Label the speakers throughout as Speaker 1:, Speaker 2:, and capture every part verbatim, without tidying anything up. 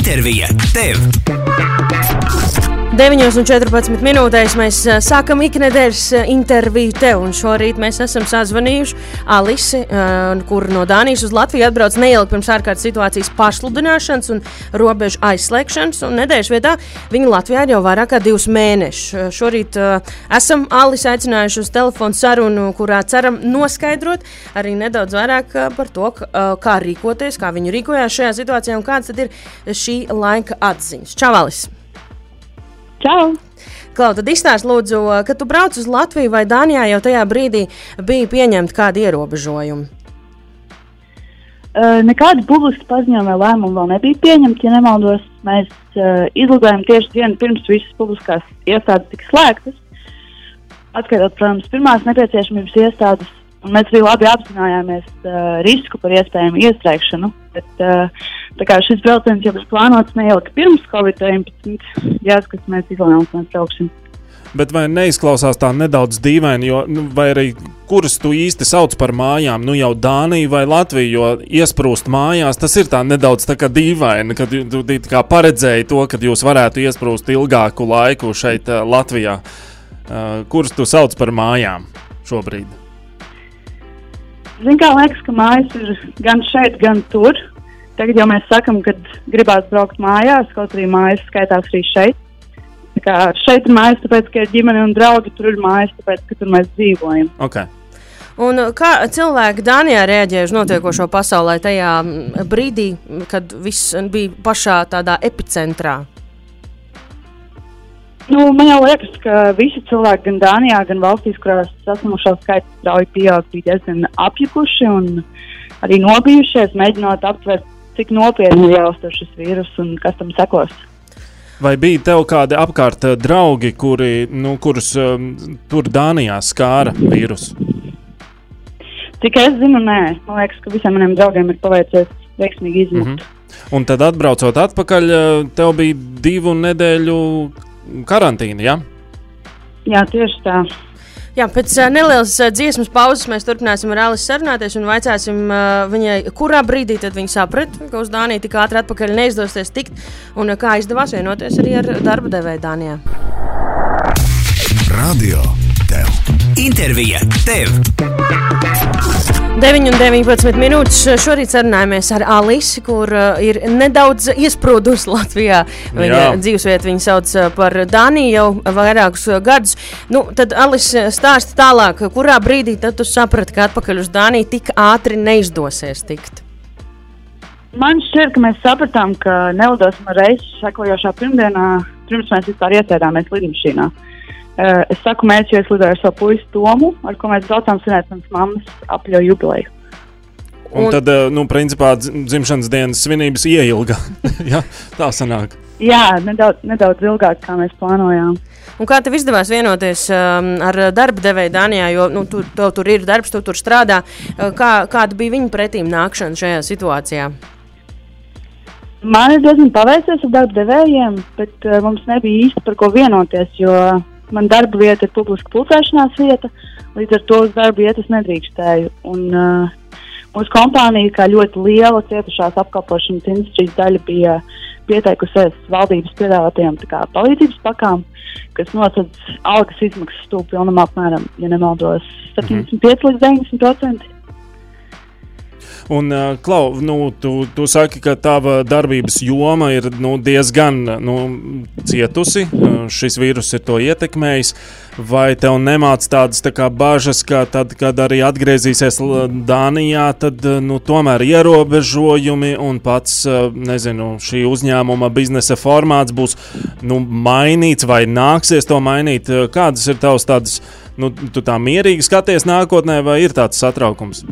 Speaker 1: Intervija tev!
Speaker 2: deviņos un četrpadsmit minūtēs mēs sākam iknedēļas interviju tev, un šorīt mēs esam sazvanījuši Alisi, kur no Dānijas uz Latviju atbrauc neilgi pirms ārkārtas situācijas pašsludināšanas un robežu aizslēgšanas, un nedēļas vietā viņa Latvijā ir jau vairāk kā divus mēnešus. Šorīt esam Alisi aicinājuši uz telefonu sarunu, kurā ceram noskaidrot arī nedaudz vairāk par to, kā rīkoties, kā viņi rīkojās šajā situācijā un kāds tad ir šī laika atziņas. Čau, Alis!
Speaker 3: Čau!
Speaker 2: Klau, tad izstāst lūdzu, kad tu brauc uz Latviju vai Dānijā, jau tajā brīdī bija pieņemti kādi ierobežojumi?
Speaker 3: Uh, nekādi publiski paziņojumi vai lēmumi vēl nebija pieņemti, ja nemaldos. Mēs uh, izlidojam tieši dienu pirms visas publiskās iestādes tika slēgtas. Atskaitot, protams, pirmās nepieciešamības iestādes, un mēs arī labi apzinājāmies uh, risku par iespējamu iestrēgšanu. Bet, uh, tā kā šis brauciens jau ir plānots neilgi pirms covid deviņpadsmit, jāsaka, mēs izlēmām, ka mēs brauksim.
Speaker 4: Bet vai neizklausās tā nedaudz dīvaini, jo, nu, vai arī kuras tu īsti sauc par mājām, nu jau Dāniju vai Latviju, jo iesprūst mājās, tas ir tā nedaudz tā kā dīvaini, kad tu tā kā paredzēji to, kad jūs varētu iesprūst ilgāku laiku šeit uh, Latvijā. Uh, kuras tu sauc par mājām šobrīd?
Speaker 3: Zin kā, liekas, ka mājas ir gan šeit, gan tur. Tagad jau mēs sakam, kad gribās braukt mājās, kaut arī mājas skaitās arī šeit. Tā kā šeit ir mājas, tāpēc, ka ir ģimene un draugi, tur ir mājas, tāpēc, ka tur mēs dzīvojam.
Speaker 4: Okay.
Speaker 2: Un kā cilvēki Dānijā reaģēja uz notiekošo pasaulē tajā brīdī, kad viss bija pašā tādā epicentrā?
Speaker 3: Nu, man jau liekas, ka visi cilvēki gan Dānijā, gan valstīs, kurās saslimušo skaits strauji pieaug, bija diezgan apjukuši un arī nobijušies, mēģinot aptvert, cik nopietni ir jāuztver šis vīrus un kas tam sekos.
Speaker 4: Vai bija tev kādi apkārt draugi, kuri, nu, kurus um, tur Dānijā skāra vīrusu?
Speaker 3: Cik es zinu, nē. Man liekas, ka visiem maniem draugiem ir paveicies veiksmīgi izmukt.
Speaker 4: Mm-hmm. Un tad atbraucot atpakaļ, tev bija divu nedēļu karantīna, ja?
Speaker 3: Jā, tieši tā.
Speaker 2: Jā, pēc uh, nelielas uh, dziesmas pauzes mēs turpināsim ar Alisi sarunāties un vaicāsim uh, viņai, kurā brīdī tad viņa saprat, ka uz Dāniju tik ātri atpakaļ neizdosies tikt un uh, kā izdevās vienoties arī ar darba devēju Dānijā.
Speaker 1: Radio tev. Intervija tev.
Speaker 2: deviņi un deviņpadsmit minūtes. Šorīt sarunājamies ar Alisi, kur uh, ir nedaudz iesprūdusi Latvijā. Viņa dzīvesvietu viņa sauc par Dāniju jau vairākus gadus. Nu, tad Alisi stāsti tālāk, kurā brīdī tad tu saprati, ka atpakaļ uz Dāniju tik ātri neizdosies tikt?
Speaker 3: Man šķiet, ka mēs sapratām, ka nelidosim ar reizi sekojošā pirmdienā, pirms mēs vispār iesēdāmies lidmašīnā. Uh, es saku mēs, jo es lidoju ar savu puisi Tomu, ar ko mēs braucām svinēt manas mammas apļauju jubileju.
Speaker 4: Un, un tad, nu, principā, dzimšanas dienas svinības ieilga. Ja, tā sanāk.
Speaker 3: Jā, nedaudz, nedaudz ilgāk, kā mēs plānojām.
Speaker 2: Un kā tev izdevās vienoties um, ar darba devēju Dānijā, jo nu, tu, tev tur ir darbs, tu tur strādā. Kā, kāda bija viņa pretīm nākšana šajā situācijā?
Speaker 3: Man ir diezgan paveicies ar darba devējiem, bet uh, mums nebija īsti par ko vienoties, jo man darba vieta ir publiska pulcēšanās vieta, līdz ar to uz darba vietas nedrīkstēju. Un uh, mūsu kompānija, kā ļoti liela cietušās apkalpošanas industrijas daļa, bija pieteikusies valdības piedāvātajām tā kā palīdzības pakām, kas nosedz algas izmaksas stūp pilnam apmēram, ja nemaldos, septiņdesmit pieci līdz deviņdesmit procenti.
Speaker 4: Un, uh, Klau, nu, tu, tu saki, ka tava darbības joma ir nu, diezgan nu, cietusi, uh, šis vīrus ir to ietekmējis, vai tev nemāc tādas tā kā bažas, ka tad, kad arī atgriezīsies Dānijā, tad nu, tomēr ierobežojumi un pats, uh, nezinu, šī uzņēmuma biznesa formāts būs nu, mainīts vai nāksies to mainīt? Kādas ir tavas tādas, nu, tu tā mierīgi skaties nākotnē vai ir tāds satraukums?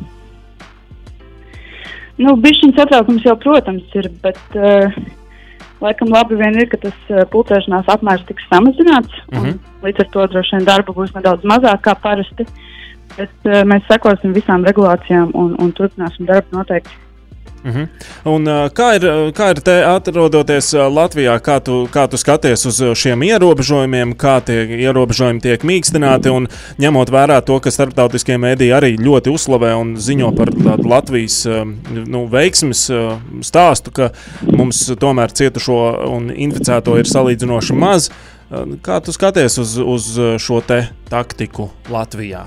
Speaker 3: Nu, bišķiņ satraukums jau, protams, ir, bet uh, laikam labi vien ir, ka tas uh, pulcēšanās apmērs tiks samazināts, mm-hmm. un līdz ar to droši vien darba būs nedaudz mazāk kā parasti, bet uh, mēs sekosim visām regulācijām un, un turpināsim darbu noteikti.
Speaker 4: Uh-huh. Un, kā, ir, kā ir te atrodoties Latvijā, kā tu, kā tu skaties uz šiem ierobežojumiem, kā tie ierobežojumi tiek mīkstināti un ņemot vērā to, ka starptautiskie mēdīji arī ļoti uzslavē un ziņo par tādu Latvijas nu, veiksmes stāstu, ka mums tomēr cietušo un inficēto ir salīdzinoši maz. Kā tu skaties uz, uz šo te taktiku Latvijā?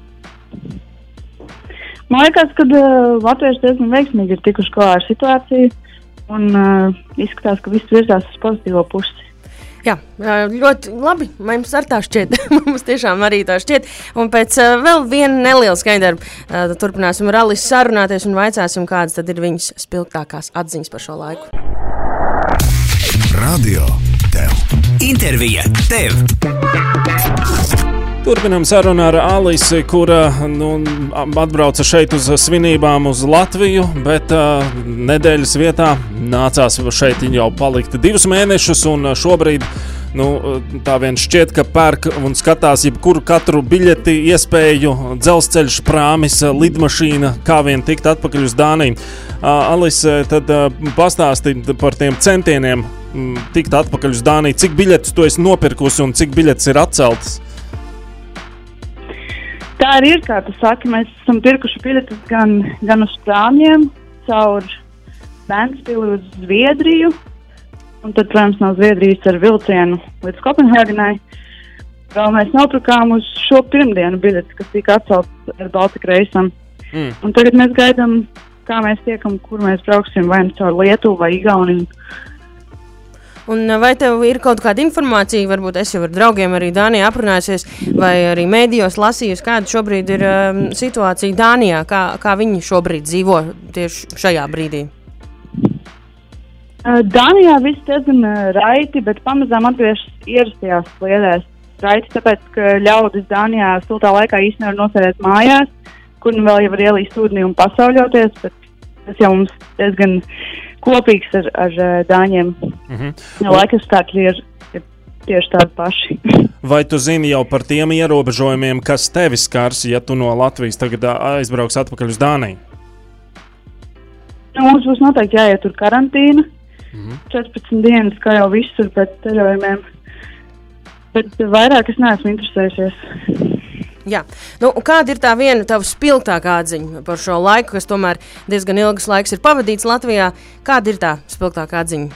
Speaker 3: Man liekas, ka uh, latvieši diezgan veiksmīgi ir tikuši galā ar situāciju un uh, izskatās, ka viss virzās uz pozitīvo pusi.
Speaker 2: Jā, ļoti labi. Mums arī tā šķiet. Mums tiešām arī tā šķiet. Un pēc uh, vēl viena neliela skaidrība uh, turpināsim ar Alisu sarunāties un vaicāsim, kādas tad ir viņas spilgtākās atziņas par šo laiku.
Speaker 1: Radio Tev. Intervija Tev.
Speaker 4: Turpinām sarunu ar Alisi, kura nu, atbrauca šeit uz svinībām uz Latviju, bet uh, nedēļas vietā nācās šeit jau palikt divus mēnešus, un šobrīd nu, tā vien šķiet, ka pērk un skatās jebkuru katru biļeti, iespēju, dzelzceļš, prāmis, lidmašīna, kā vien tikt atpakaļ uz Dāniju. Uh, Alise, tad uh, pastāsti par tiem centieniem m, tikt atpakaļ uz Dāniju. Cik biļetes tu esi nopirkusi un cik biļetes ir atceltas?
Speaker 3: Tā arī ir, kā tu saki, mēs esam pirkuši biļetes gan, gan uz Spāņiem, caur Ventspili uz Zviedriju, un tad, protams, no Zviedrijas ar vilcienu līdz Kopenhēgenai. Vēl mēs nopirkām uz šo pirmdienu biļetes, kas tika atcelts ar Baltika reisam. Mm. Un tagad mēs gaidām, kā mēs tiekam, kur mēs brauksim, vai caur Lietuvu vai Igauniju.
Speaker 2: Un vai tev ir kaut kāda informācija, varbūt es jau ar draugiem arī Dānijā aprunājusies, vai arī mēdījos lasījusi, kāda šobrīd ir um, situācija Dānijā, kā, kā viņi šobrīd dzīvo tieši šajā brīdī?
Speaker 3: Dānijā viss diezgan raiti, bet pamazām atgriežas ierastajās sliedēs. Raiti, tāpēc, ka ļaudis Dānijā siltā laikā īsti nevar nosēdēt mājās, kur nu vēl jau var ielīst ūdenī un pasauļoties, bet tas jau mums diezgan kopīgs ar, ar dāņiem. Mm-hmm. Laika stākļi ir, ir tieši tādi paši.
Speaker 4: Vai tu zini jau par tiem ierobežojumiem, kas tevi skars, ja tu no Latvijas tagad aizbrauks atpakaļ uz Dāniju?
Speaker 3: Nu, mums būs noteikti jāiet tur karantīna. Mm-hmm. četrpadsmit dienas, kā jau visur pēc ceļojumiem. Bet vairāk es neesmu interesējusies.
Speaker 2: Jā. Nu, kāda ir tā viena tava spilgtākā atziņa par šo laiku, kas tomēr diezgan ilgas laiks ir pavadīts Latvijā? Kāda ir tā spilgtākā atziņa?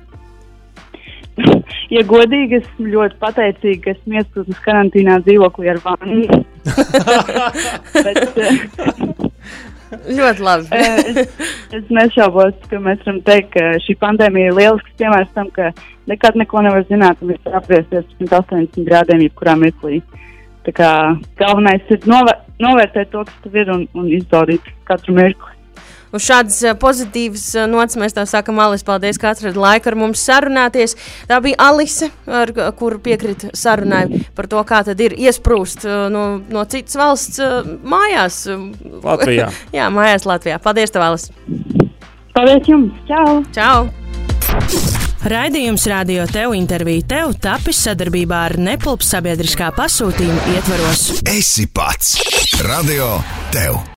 Speaker 3: Ja godīgi, esmu ļoti pateicīga, ka esmu iesprūdus karantīnā dzīvoklī ar vannu. Bet,
Speaker 2: ļoti labi.
Speaker 3: es, es nešaubos, ka mēs varam teikt, ka šī pandēmija ir lielisks piemērs tam, ka nekad neko nevar zināt un viss apgriezties pirms astoņdesmit grādiem jebkurā mirklī. Tā kā galvenais ir novēr- novērtēt to, kas tev ir un, un izbaudīt katru mirkli.
Speaker 2: Uz šādas pozitīvas nots mēs tev sakam, Alise, paldies, ka atradi laiku ar mums sarunāties. Tā bija Alise, ar kuru piekrita sarunai par to, kā tad ir iesprūst no, no citas valsts mājās.
Speaker 4: Latvijā.
Speaker 2: Jā, mājās Latvijā. Paldies tev, Alise.
Speaker 3: Paldies jums. Čau.
Speaker 2: Čau. Raidījums Radio Tev interviju tev tapis sadarbībā ar Nepulp sabiedriskā pasūtījuma ietvaros.
Speaker 1: Esi pats. Radio Tev.